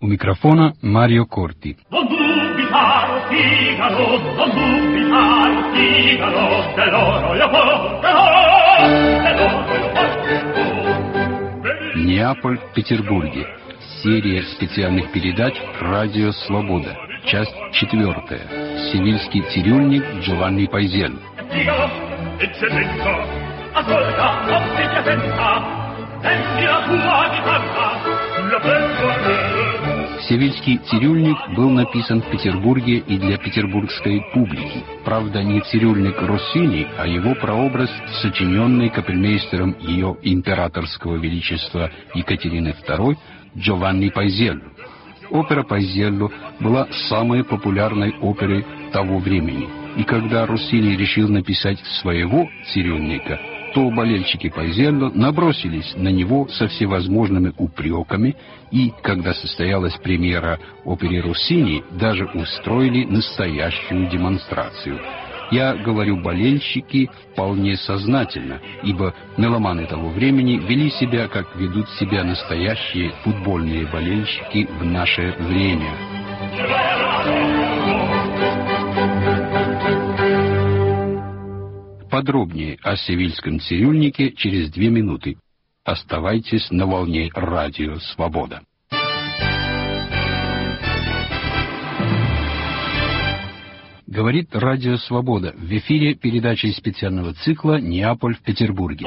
У микрофона Марио Корти. Неаполь в Петербурге. Серия специальных передач «Радио Свобода». Часть 4. Севильский цирюльник Джованни Пайзелло. Севильский цирюльник был написан в Петербурге и для петербургской публики. Правда, не цирюльник Россини, а его прообраз, сочиненный капельмейстером ее императорского величества Екатерины II Джованни Пайзелло. Опера Пайзелло была самой популярной оперой того времени. И когда Россини решил написать своего цирюльника, то болельщики Пайзелло набросились на него со всевозможными упреками, и, когда состоялась премьера оперы Россини, даже устроили настоящую демонстрацию. Я говорю «болельщики» вполне сознательно, ибо меломаны того времени вели себя, как ведут себя настоящие футбольные болельщики в наше время. Подробнее о севильском цирюльнике через 2 минуты. Оставайтесь на волне Радио Свобода. Говорит Радио Свобода. В эфире передача из специального цикла «Неаполь в Петербурге».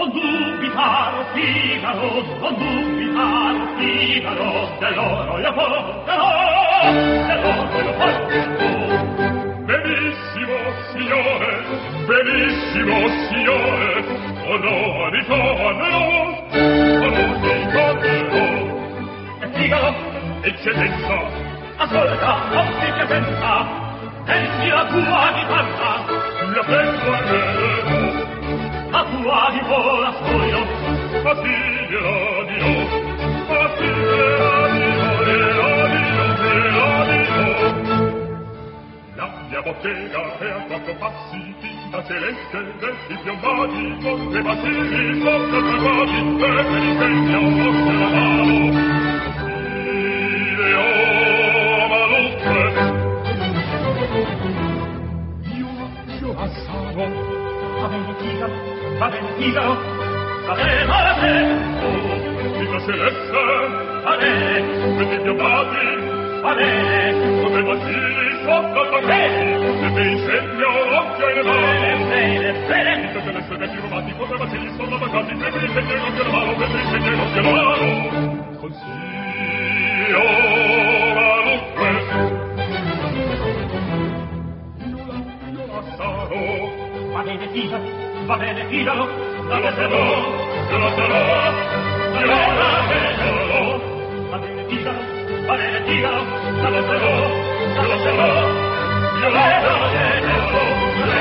Benissimo, signore, onore tornerò, onore tornerò. E Figaro, eccellenza, ascolta, non ti piacenza, prendi la tua chitarra, la prendo a me, la tua divola soio, ma sì gliela dirò, ma sì gliela dirò. La mia bottega è a 4 passi, da celeste vesti piombati, con le basili sopra traguati, e per il segno mosse la mano. Io malunque, io assaro, va bene Figaro, va bene Figaro, va bene, da celeste, va bene, vesti piombati, va bene, con le basili sopra traguati, e per il segno occhio e mano. Bene, se le sue vesti rubati, potrà basili sopra traguati, e per il segno occhio e mano, per il segno occhio e mano. Consiglio malunque, io assaro, va bene Figaro, la lo sarò, io lo sarò, io la vedo, va bene Figaro, la lo sarò, io lo sarò, io la vedo.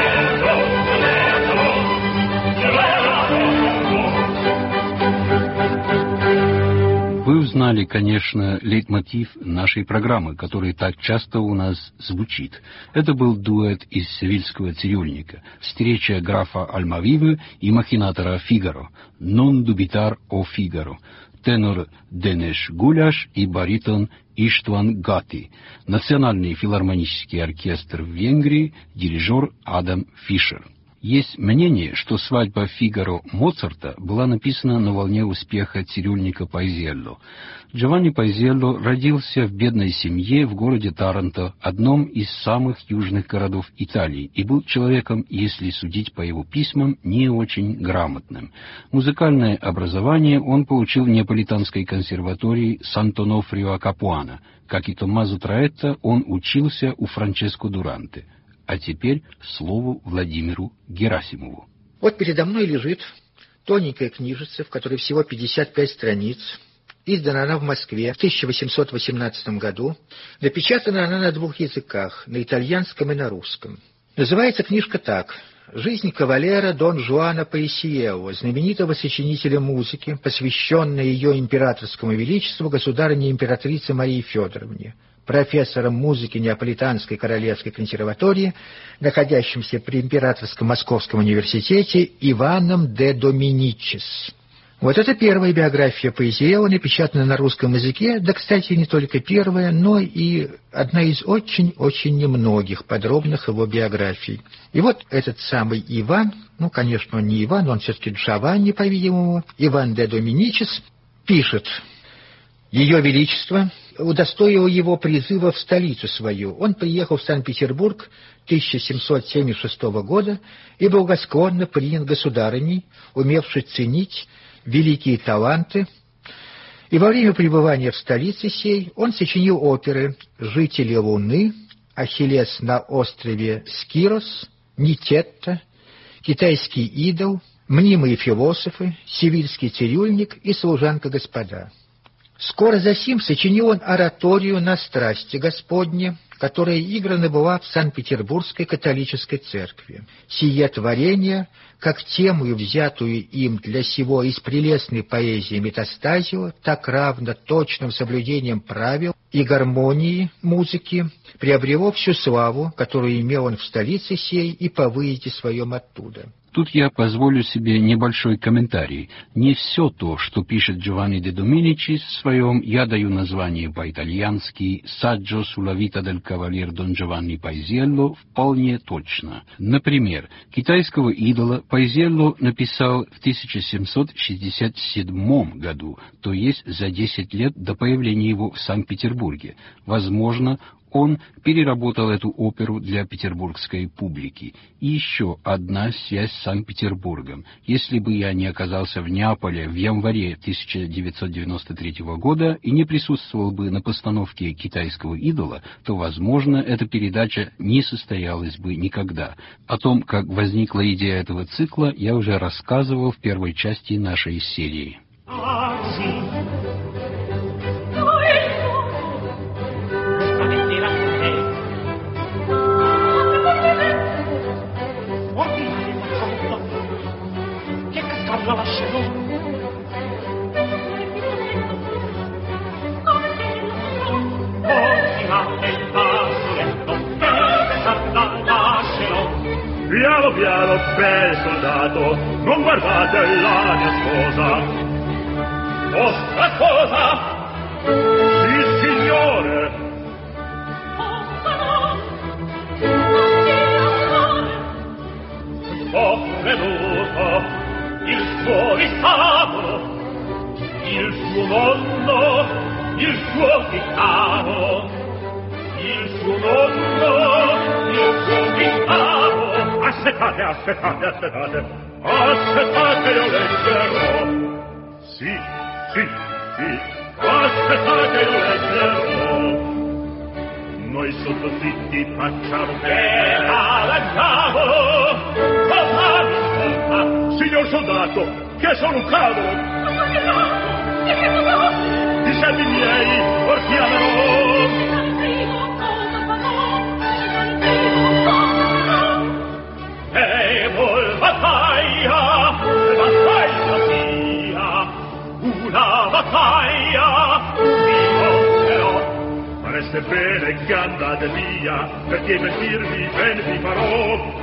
Вы узнали, конечно, лейтмотив нашей программы, который так часто у нас звучит. Это был дуэт из севильского цирюльника, встреча графа Альмавивы и махинатора Фигаро, «Non dubitar o Figaro», тенор Денеш Гуляш и баритон Иштван Гати, Национальный филармонический оркестр в Венгрии, дирижер Адам Фишер. Есть мнение, что свадьба Фигаро Моцарта была написана на волне успеха цирюльника Пайзелло. Джованни Пайзелло родился в бедной семье в городе Таранто, одном из самых южных городов Италии, и был человеком, если судить по его письмам, не очень грамотным. Музыкальное образование он получил в Неаполитанской консерватории Сант'Онофрио а Капуано. Как и Томмазо Траэтта, он учился у Франческо Дуранте. А теперь слово Владимиру Герасимову. Вот передо мной лежит тоненькая книжица, в которой всего 55 страниц. Издана она в Москве в 1818 году. Напечатана она на 2 языках, на итальянском и на русском. Называется книжка так: «Жизнь кавалера Дон Жуана Паисиео, знаменитого сочинителя музыки, посвященная ее императорскому величеству государыне императрице Марии Федоровне, профессором музыки Неаполитанской королевской консерватории, находящимся при Императорском Московском университете, Иваном де Доминичис». Вот это первая биография Паisiello, напечатана на русском языке, да, кстати, не только первая, но и одна из очень-очень немногих подробных его биографий. И вот этот самый Иван, ну, конечно, он не Иван, он все-таки Джованни, по-видимому, Иван де Доминичис, пишет: «Ее Величество удостоило его призыва в столицу свою. Он приехал в Санкт-Петербург 1776 года и благосклонно принят государыней, умевшей ценить великие таланты, и во время пребывания в столице сей он сочинил оперы «Жители Луны», «Ахиллес на острове Скирос», «Нитетта», «Китайский идол», «Мнимые философы», «Севильский цирюльник» и «Служанка господа». Скоро засим сочинил он ораторию на страсти Господне, которая играна была в Санкт-Петербургской католической церкви. Сие творение, как темою, взятую им для сего из прелестной поэзии Метастазио, так равно точным соблюдением правил и гармонии музыки, приобрело всю славу, которую имел он в столице сей и по выезде своем оттуда». Тут я позволю себе небольшой комментарий. Не все то, что пишет Джованни де Доминичис в своем «Я даю название по-итальянски «Saggio sulla vita del cavalier Don Giovanni Paisiello» вполне точно. Например, «Китайского идола» Paisiello написал в 1767 году, то есть за 10 лет до появления его в Санкт-Петербурге. Возможно, он переработал эту оперу для петербургской публики. И еще одна связь с Санкт-Петербургом. Если бы я не оказался в Неаполе в январе 1993 года и не присутствовал бы на постановке «Китайского идола», то, возможно, эта передача не состоялась бы никогда. О том, как возникла идея этого цикла, я уже рассказывал в первой части нашей серии. Piano piano, bel soldato, non guardate la mia sposa. Vostra sposa? Sì, signore. Ho creduto il suo ristato, il suo mondo, il suo chitarro, il suo mondo, il suo chitarro. Aspettate, aspettate, aspettate, aspettate, io leggerò. Sì, sì, sì, aspettate, io leggerò. Noi sotto zitti facciamo bella l'angavolo. Signor soldato, che sono un cavolo. I servi miei, or chiamerò. Battaglia, battaglia sia, una battaglia, vi mostrerò. Fareste bene che andate via, perché mentirvi ben vi farò.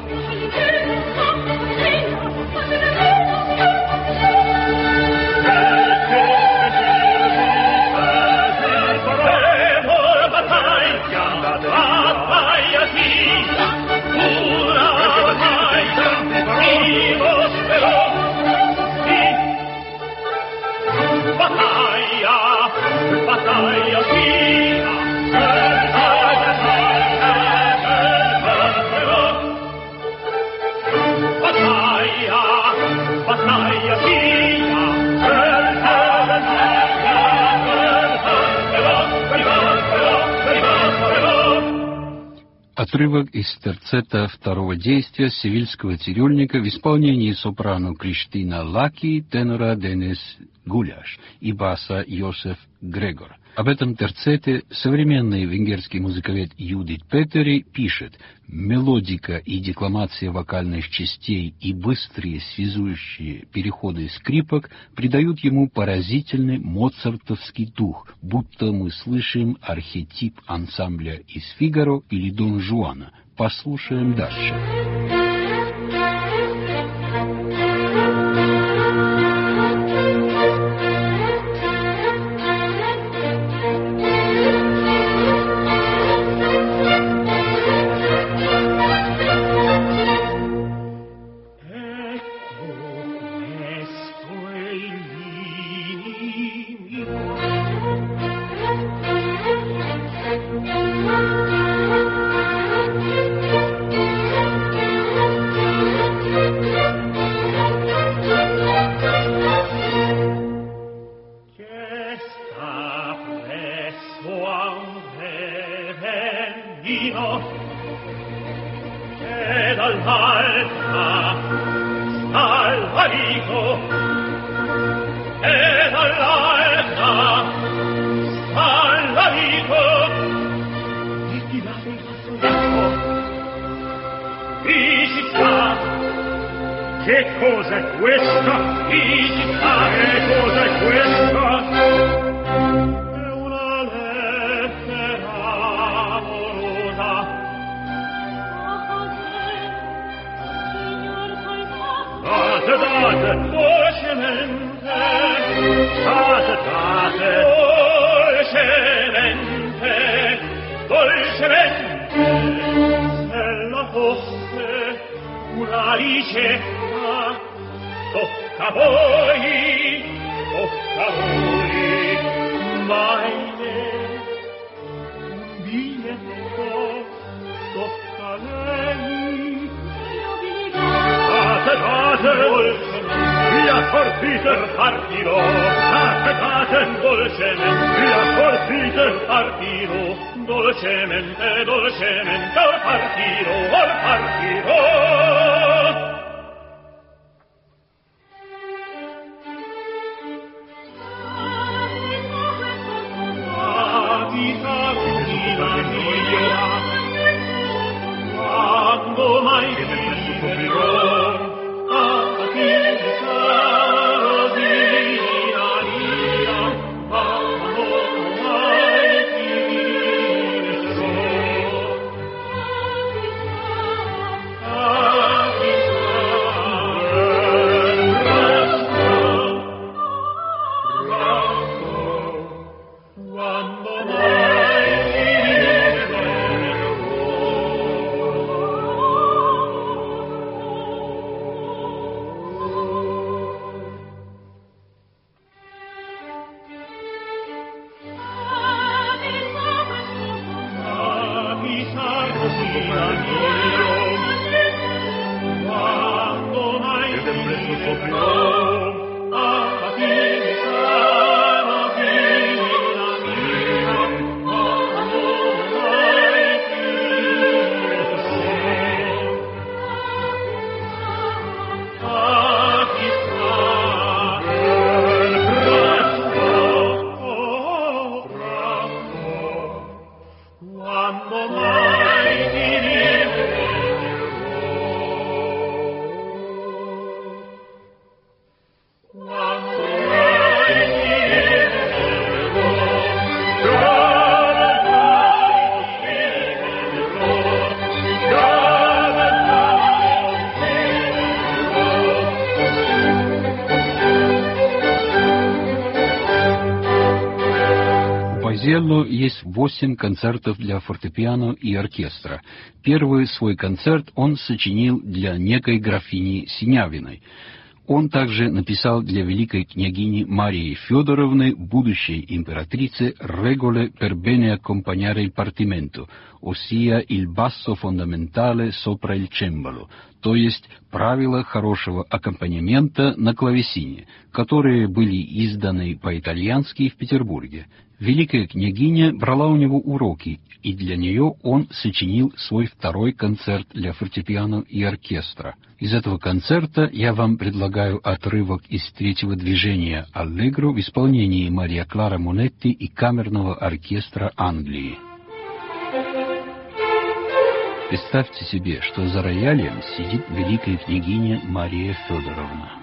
Battaglia sia, una battaglia, vivo spero, sì, battaglia, battaglia sia, battaglia, battaglia sia, Отрывок из терцета второго действия «Севильского цирюльника» в исполнении сопрано Криштина Лаки, тенора Денис Гуляш и баса Йосеф Грегор. Об этом терцете современный венгерский музыковед Юдит Петери пишет: «Мелодика и декламация вокальных частей и быстрые связующие переходы скрипок придают ему поразительный моцартовский дух, будто мы слышим архетип ансамбля из «Фигаро» или «Дон Жуана». Послушаем дальше». e dall'altra Salvarito, e dall'altra Salvarito, e ti dà il fazzoletto, dici sta, che cos'è questa? Dici sta, che cos'è questa? Date, dolcemente, se la fosse una ricetta, tocca a voi, mai un biglietto, tocca a lei. Via fortite, partirò. Dolcemente, via fortite, partirò. Dolcemente, partirò. Vita mia, quando mai vivrò? Пазиелло есть 8 концертов для фортепиано и оркестра. Первый свой концерт он сочинил для некой графини Синявиной. Он также написал для великой княгини Марии Федоровны, будущей императрицы, «Regole per bene accompagnare il partimento», ossia il basso fondamentale sopra il cembalo, то есть правила хорошего аккомпанемента на клавесине, которые были изданы по-итальянски в Петербурге. Великая княгиня брала у него уроки, и для нее он сочинил свой второй концерт для фортепиано и оркестра. Из этого концерта я вам предлагаю отрывок из третьего движения «Аллегро» в исполнении Мария Клара Монетти и камерного оркестра Англии. Представьте себе, что за роялем сидит великая княгиня Мария Федоровна.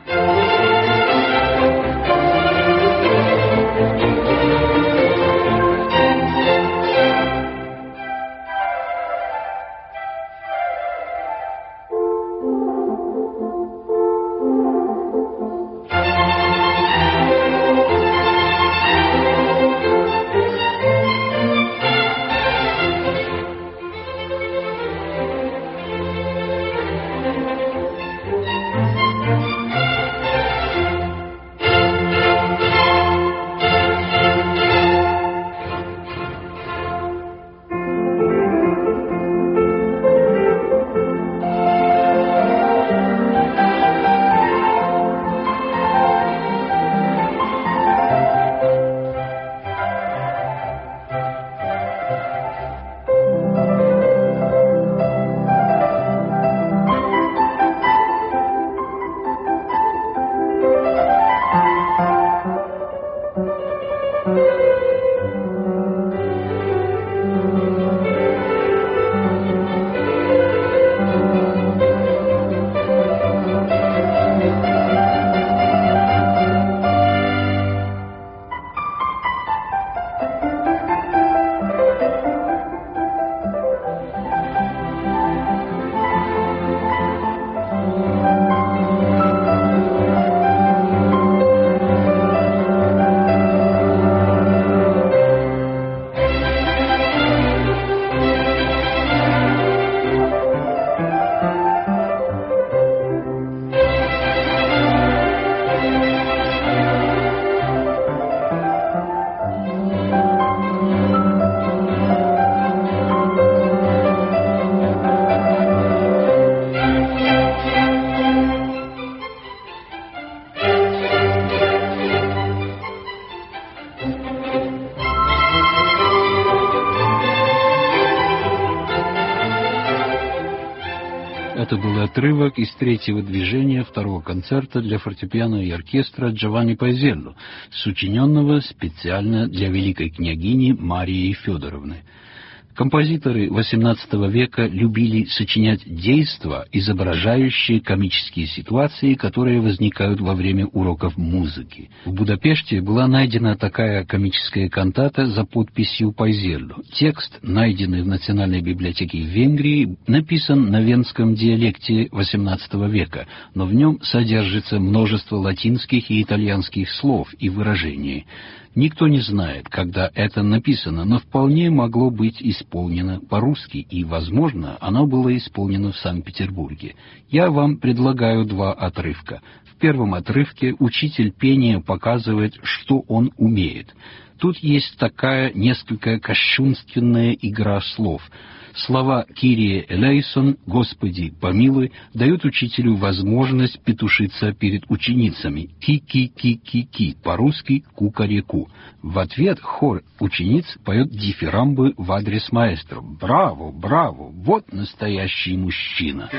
Это был отрывок из третьего движения второго концерта для фортепиано и оркестра Джованни Пайзелло, сочиненного специально для великой княгини Марии Федоровны. Композиторы XVIII века любили сочинять действа, изображающие комические ситуации, которые возникают во время уроков музыки. В Будапеште была найдена такая комическая кантата за подписью Пайзелло. Текст, найденный в Национальной библиотеке в Венгрии, написан на венском диалекте XVIII века, но в нем содержится множество латинских и итальянских слов и выражений. Никто не знает, когда это написано, но вполне могло быть исполнено по-русски, и, возможно, оно было исполнено в Санкт-Петербурге. Я вам предлагаю два отрывка. В первом отрывке учитель пения показывает, что он умеет. Тут есть такая несколько кощунственная игра слов. Слова «Кирие элейсон», «Господи, помилуй», дают учителю возможность петушиться перед ученицами. «Ки-ки-ки-ки-ки», по-русски «кукареку». В ответ хор учениц поет дифирамбы в адрес маэстро. «Браво, браво! Вот настоящий мужчина!»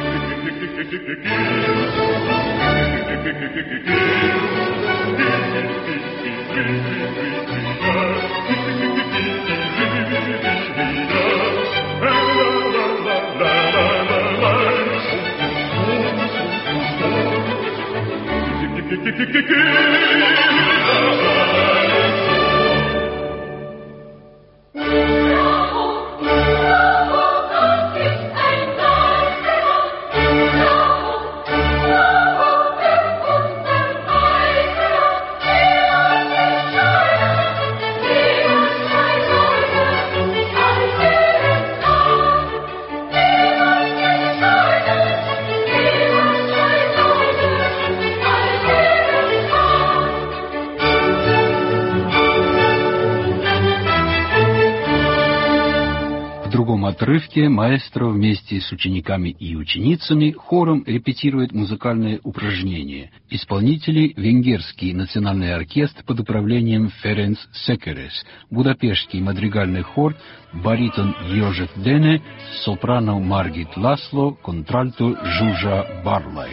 В отрывке маэстро вместе с учениками и ученицами хором репетирует музыкальные упражнения. Исполнители — Венгерский национальный оркестр под управлением Ференц Секерес, Будапештский мадригальный хор, баритон Йожеф Дене, сопрано Маргит Ласло, контральто Жужа Барлай.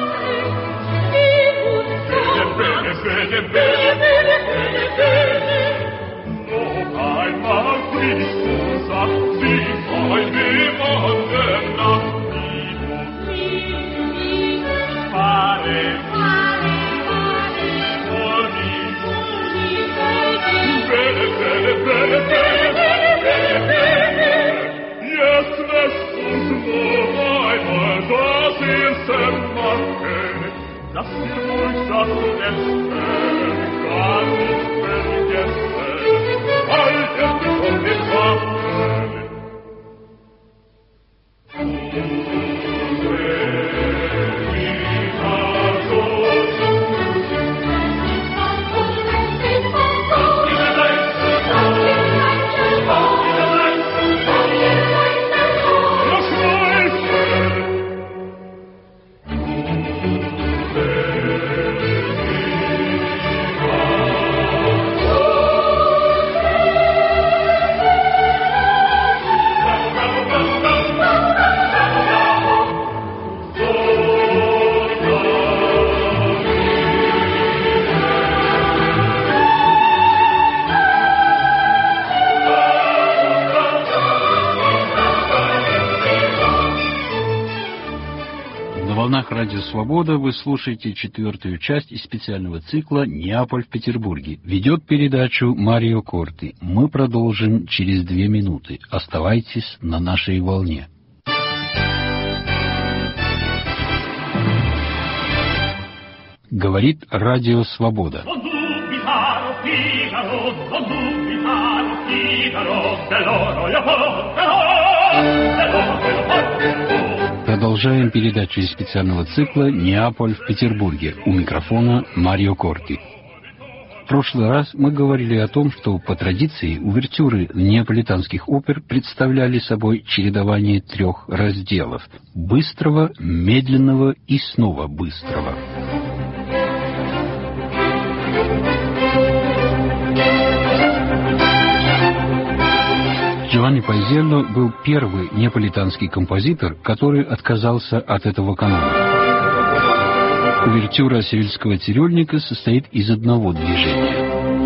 Радио «Свобода» вы слушаете четвертую часть из специального цикла «Неаполь в Петербурге». Ведет передачу Марио Корти. Мы продолжим через 2 минуты. Оставайтесь на нашей волне. Говорит Радио «Свобода». Продолжаем передачу из специального цикла «Неаполь в Петербурге». У микрофона Марио Корти. В прошлый раз мы говорили о том, что по традиции увертюры неаполитанских опер представляли собой чередование 3 разделов – быстрого, медленного и снова быстрого. Джованни Пайзелло был первый неаполитанский композитор, который отказался от этого канона. Увертюра «Севильского цирюльника» состоит из одного движения.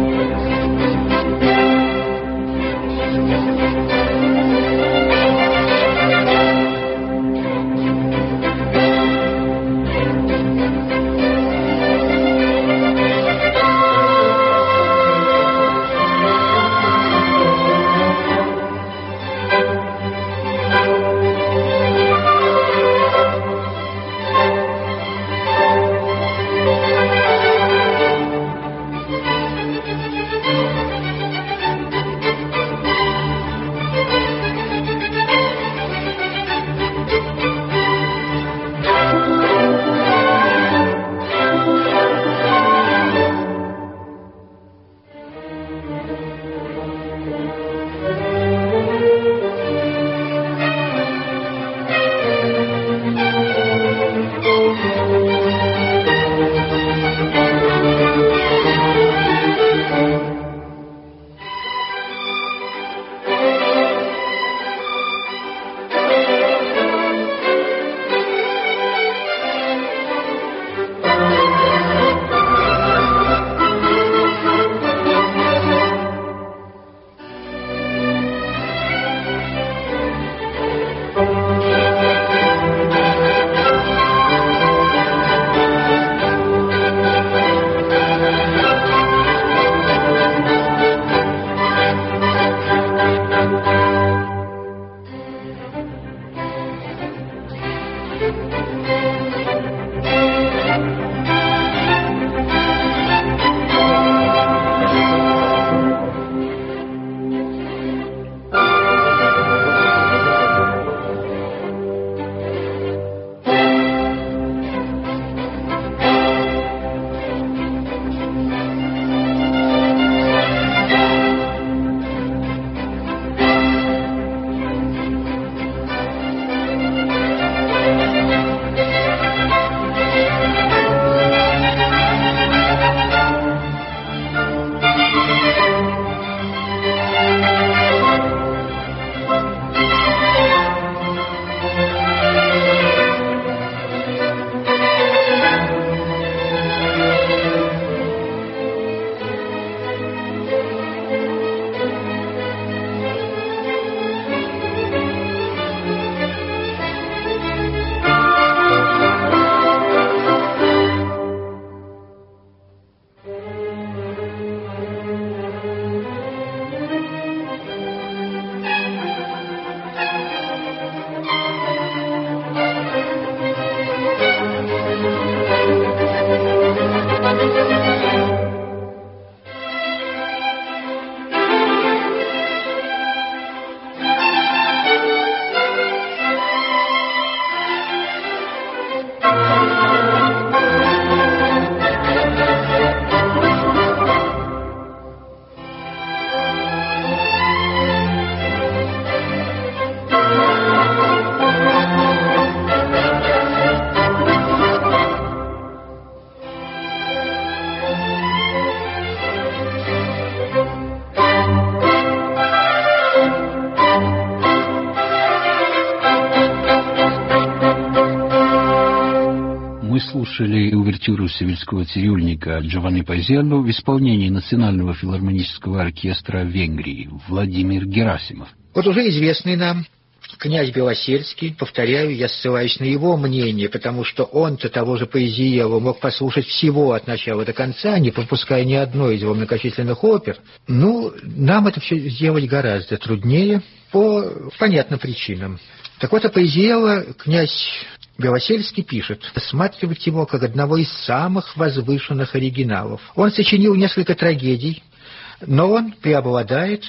слушали увертюру «Севильского цирюльника» Джованни Пайзелло в исполнении Национального филармонического оркестра Венгрии Владимир Герасимов. Вот уже известный нам князь Белосельский, повторяю, я ссылаюсь на его мнение, потому что он-то того же Поэзиева мог послушать всего от начала до конца, не пропуская ни одной из его многочисленных опер. Ну, нам это все сделать гораздо труднее по понятным причинам. Так вот, о Поэзиева князь Белосельский пишет: рассматривать его как одного из самых возвышенных оригиналов. Он сочинил несколько трагедий, но он преобладает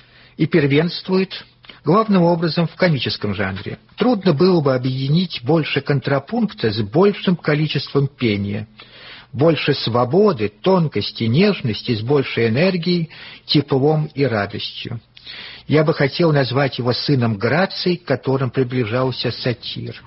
и первенствует главным образом в комическом жанре. Трудно было бы объединить больше контрапункта с большим количеством пения, больше свободы, тонкости, нежности с большей энергией, теплом и радостью. Я бы хотел назвать его сыном граций, к которым приближался сатир.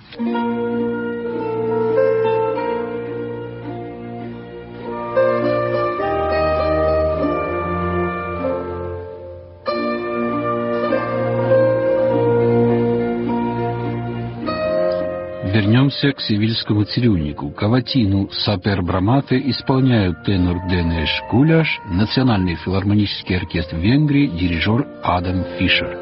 вернемся к севильскому цирюльнику. Каватину «Сапер Брамате» исполняют тенор Денеш Куляш, Национальный филармонический оркестр Венгрии, дирижер Адам Фишер.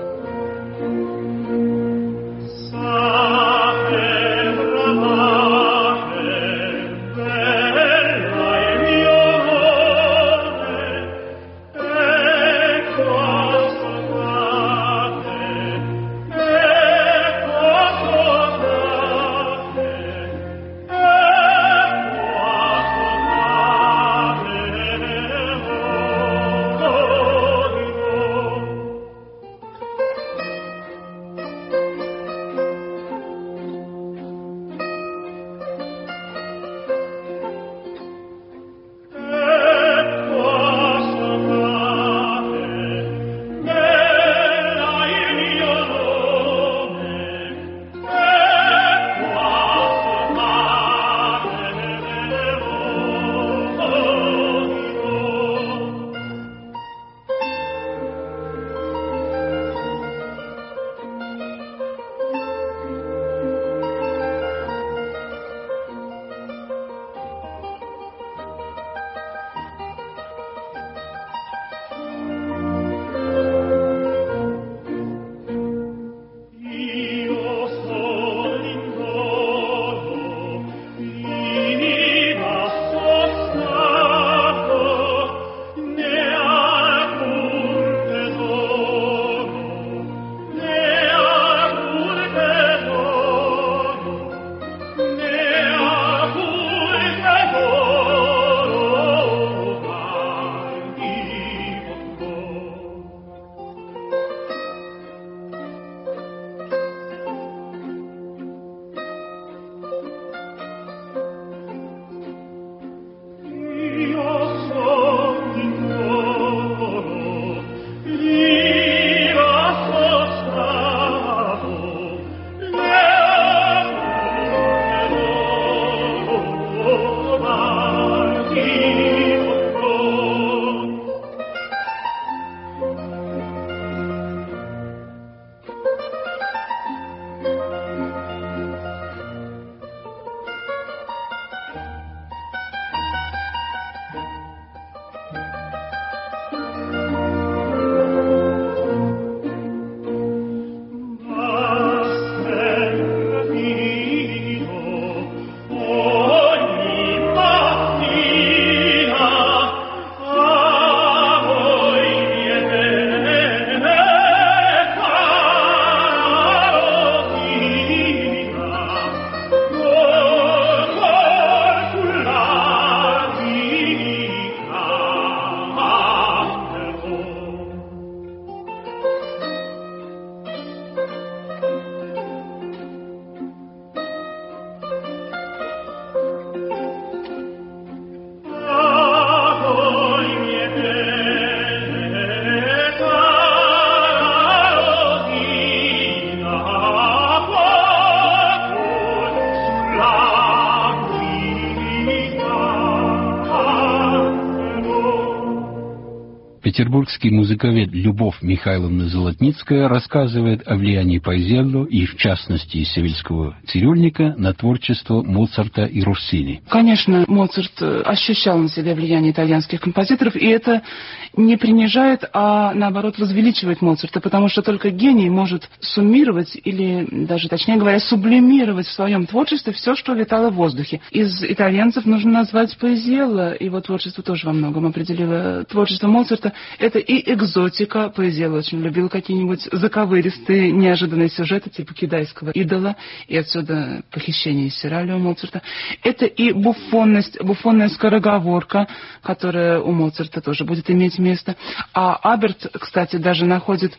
Петербургский музыковед Любовь Михайловна Золотницкая рассказывает о влиянии Паизелло и, в частности, севильского цирюльника на творчество Моцарта и Россини. Конечно, Моцарт ощущал на себе влияние итальянских композиторов, и это не принижает, а наоборот возвеличивает Моцарта, потому что только гений может суммировать или, даже точнее говоря, сублимировать в своем творчестве все, что витало в воздухе. Из итальянцев нужно назвать Паизелло, его творчество тоже во многом определило творчество Моцарта. Это и экзотика, Паизелло очень любил какие-нибудь заковыристые, неожиданные сюжеты, типа кидайского идола, и отсюда похищение из Сиралио Моцарта. Это и буфонность, буфонная скороговорка, которая у Моцарта тоже будет иметь место. А Аберт, кстати, даже находит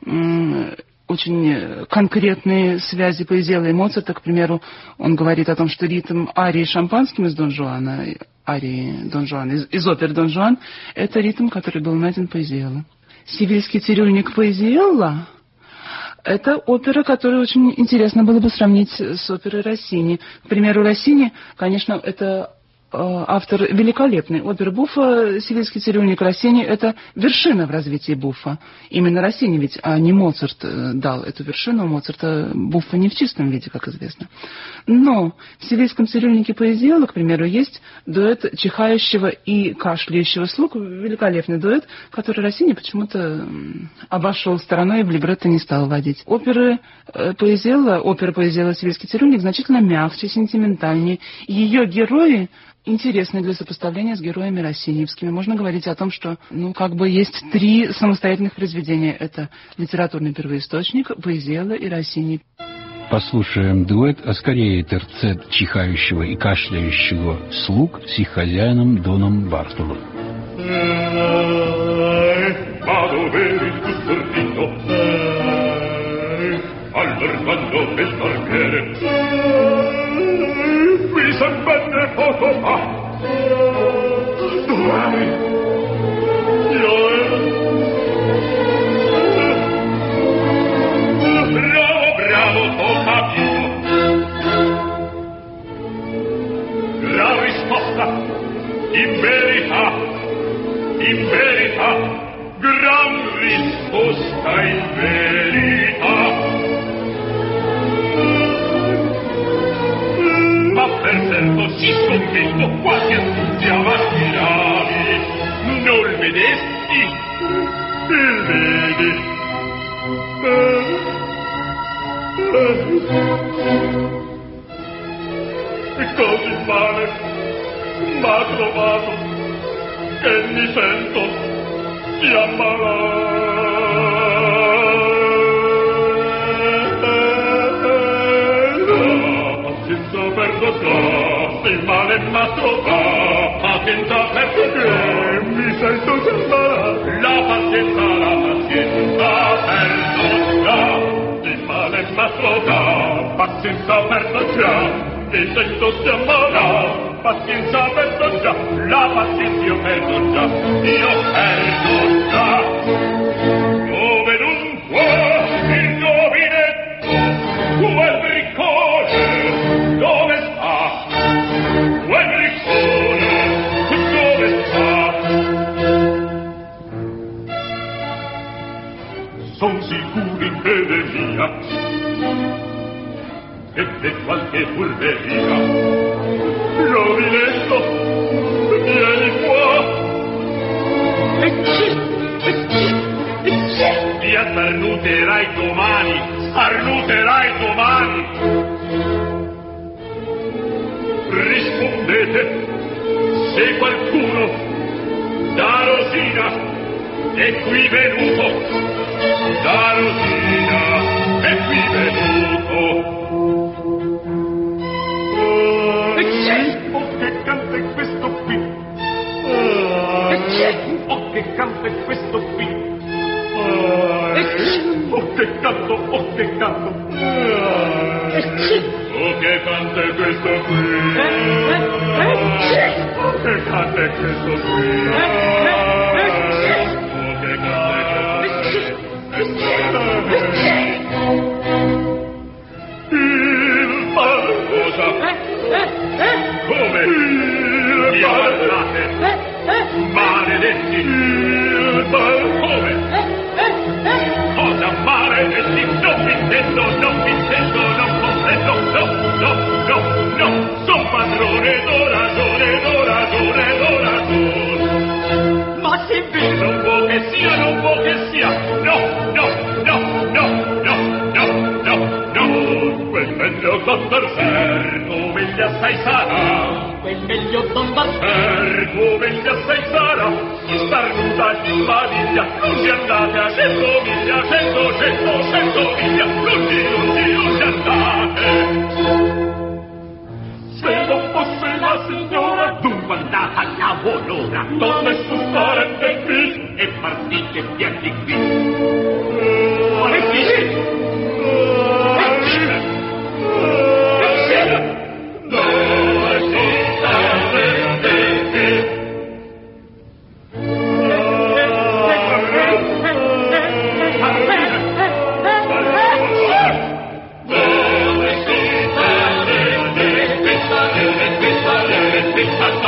очень конкретные связи Паизелло и Моцарта. К примеру, он говорит о том, что ритм арии шампанским из Дон Жуана, арии Дон Жуан, из оперы Дон Жуан, это ритм, который был найден Паизелло. Севильский цирюльник Паизелло — это опера, которую очень интересно было бы сравнить с оперой Россини. К примеру, Россини, конечно, это автор великолепной оперы Буффа, «Севильский цирюльник» Россини — это вершина в развитии Буффа. Именно Россини ведь, а не Моцарт, дал эту вершину. Моцарта Буффа не в чистом виде, как известно. Но в «Севильском цирюльнике» Поэзиэлло, к примеру, есть дуэт чихающего и кашляющего слуг, великолепный дуэт, который Россини почему-то обошел стороной и в либретто не стал водить. Опера Поэзиэлло «Севильский цирюльник» значительно мягче, сентиментальнее. Ее герои интересны для сопоставления с героями россиниевскими. Можно говорить о том, что, есть три самостоятельных произведения. Это литературный первоисточник, Поэзиэлло и Россини. Послушаем дуэт, а скорее терцет чихающего и кашляющего слуг с их хозяином Доном Бартоло. Allargando il barbiere qui s'avvenne poco fa dov'eri? Io bravo, ho capito la risposta in verità gran risposta in verità. Ma per certo si sconfitto quasi a tutti avantirali. Non vedesti? Il vedi? E così male m'ha trovato che mi sento si senza perdono, il male m'ha trovato, senza perdono, mi sento si ammalare. La pazienza perdono, il male m'ha trovato, senza perdono, mi sento si ammalare. Pazienza perdo già, la pazienza io perdo già. Dove dunque il giovinetto, quel briccone, dove sta? Quel briccone, dove sta? Son sicuro in fede mia, e per qualche furberia. Giovinetto, vieni qua. Ti starnuterai domani. Rispondete, se qualcuno da Rosina è qui venuto. Da Rosina è qui venuto. Che canta è questo qui? Che canta è questo qui? Che canto? Che canta è questo qui? Che canta è questo qui? Che canta è il cosa? Come? Mi parlate? Maledetti! Come? Cosa maledetti? Non mi intendo, non comprendo, no! Son padrone, do ragione. Ma se vero non può che sia, no! Quel meglio Don Berserco, meglio assai sarà. Quel meglio Don Berserco, meglio assai sarà. Chi starnuta di maniglia, non si andate a 100 miglia, 100 miglia, non si andate. Se non fosse la signora, dunque andate a lavorare. Dove su starebbe qui e partite via di qui. Quale dici? Questa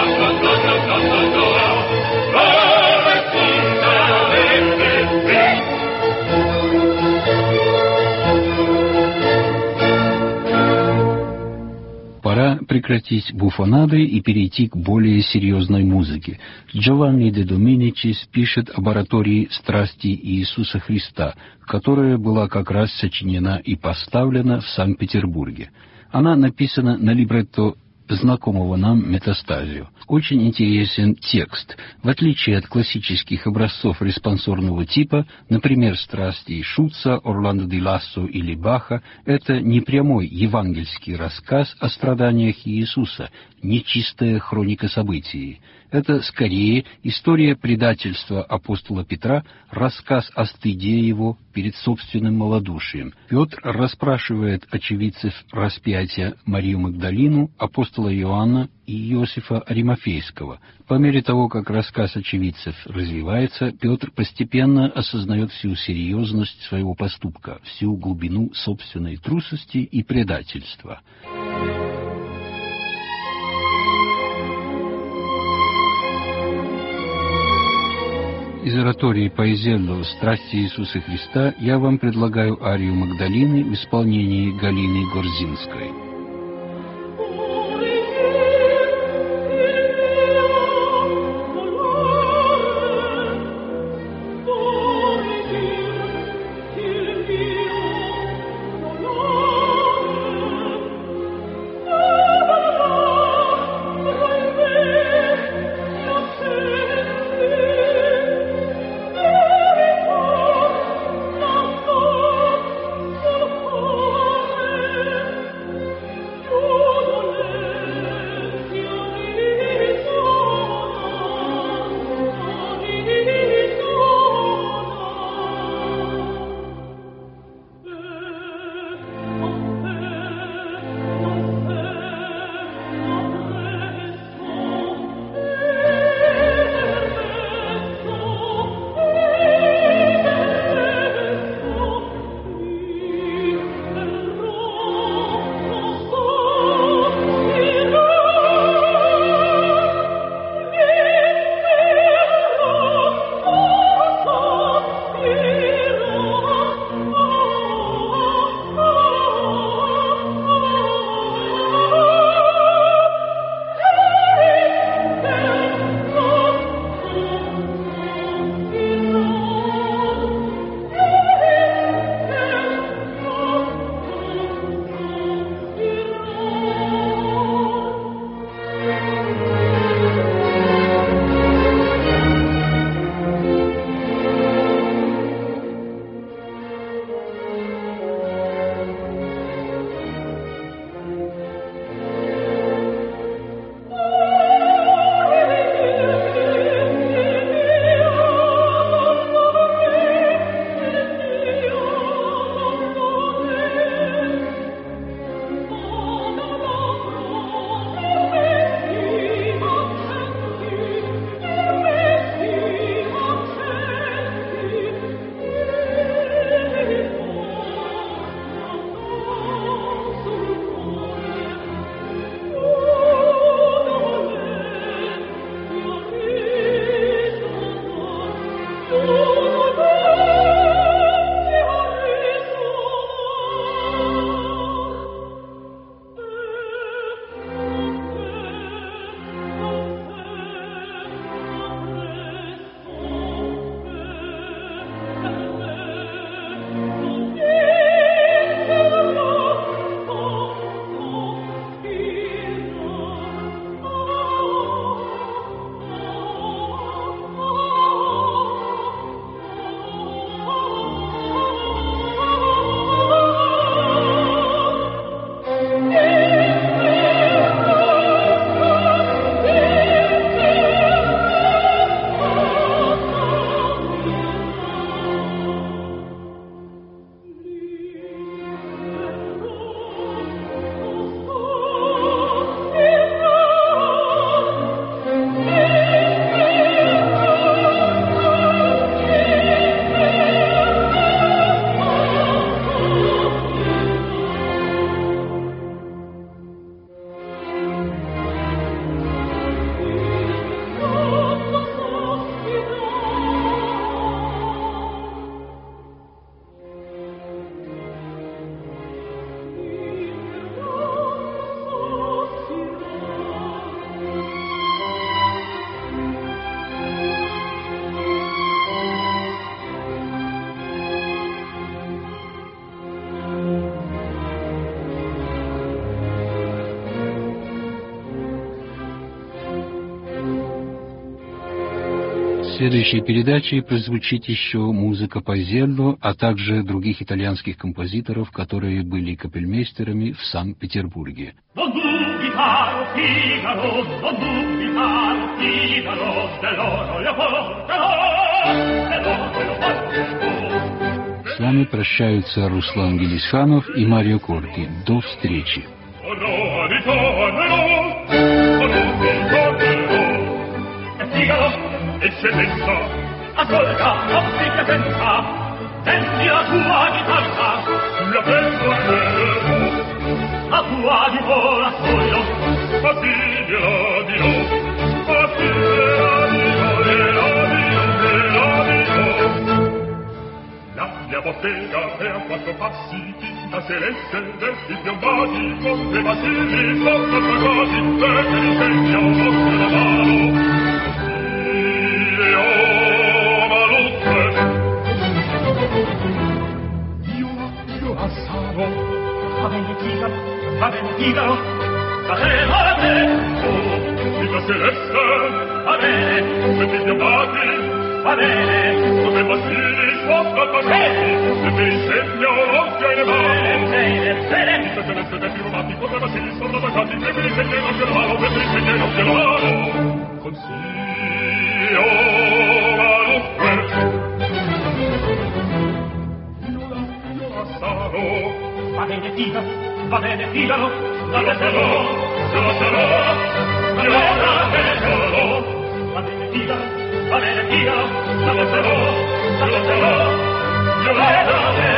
прекратить буфонады и перейти к более серьезной музыке. Джованни де Доминичис пишет об оратории «Страсти Иисуса Христа», которая была как раз сочинена и поставлена в Санкт-Петербурге. Она написана на либретто знакомого нам Метастазио. Очень интересен текст. В отличие от классических образцов респонсорного типа, например, «Страсти» Шутца, Орландо ди Лассо или Баха, это не прямой евангельский рассказ о страданиях Иисуса, не чистая хроника событий. Это, скорее, история предательства апостола Петра, рассказ о стыде его перед собственным малодушием. Петр расспрашивает очевидцев распятия Марию Магдалину, апостола Иоанна и Иосифа Аримафейского. По мере того, как рассказ очевидцев развивается, Петр постепенно осознает всю серьезность своего поступка, всю глубину собственной трусости и предательства. Из оратории Паизелло «Страсти Иисуса Христа» я вам предлагаю арию Магдалины в исполнении Галины Горзинской. следующей передаче прозвучит еще музыка Пайзелло, а также других итальянских композиторов, которые были капельмейстерами в Санкт-Петербурге. С вами прощаются Руслан Гелисханов и Марио Корти. До встречи. Eccellenza, ascolta, offri presenza, senti la tua chitarra, la penso a te, la tua dimora soglio, fastidio l'odio, la mia bottega è a 4 passi, tinta celeste, vesti piombati, con le basili, sotto pagati, e che disegno vostro la mano. Va bene Figaro, va bene, oh, il celeste, va bene, senti gli amati, va bene, come bastini sopra pagati, e per il segno non tiene mano. Bene, il celeste del più romantico, come bastini sopra pagati, e per il segno non tiene mano, e per il segno non tiene mano. Consiglio malunque, io la sarò. Va bene Figaro, la sarò, io la sarò. Va bene Figaro, la sarò, io la sarò.